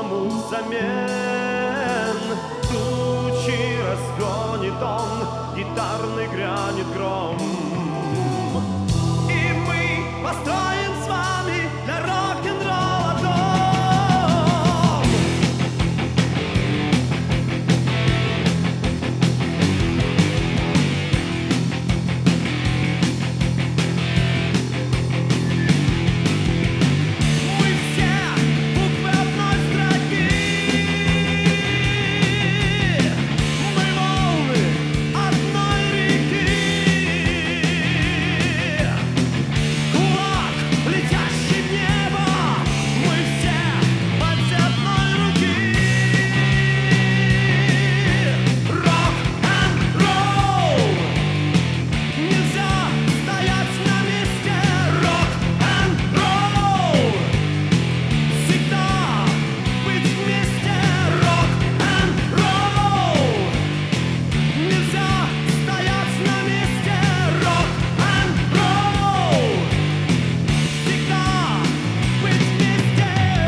прошлому взамен. Тучи разгонит он, гитарный грянет гром, и мы построим с вами для рок-н-ролла дом. Мы все буквы одной строки, мы волны одной реки. Кулак, летящий в небо, мы все пальцы одной руки. Рок-н-ролл, нельзя стоять на месте. Рок-н-ролл, всегда быть вместе. Рок-н-ролл, нельзя стоять на месте. Рок-н-ролл, всегда быть вместе.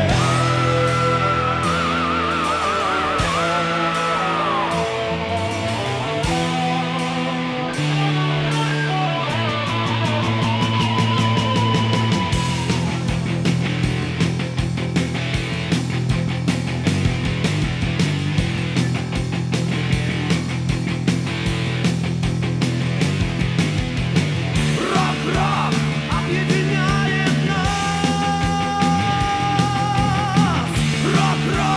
Рок-рок объединяет нас. Рок-рок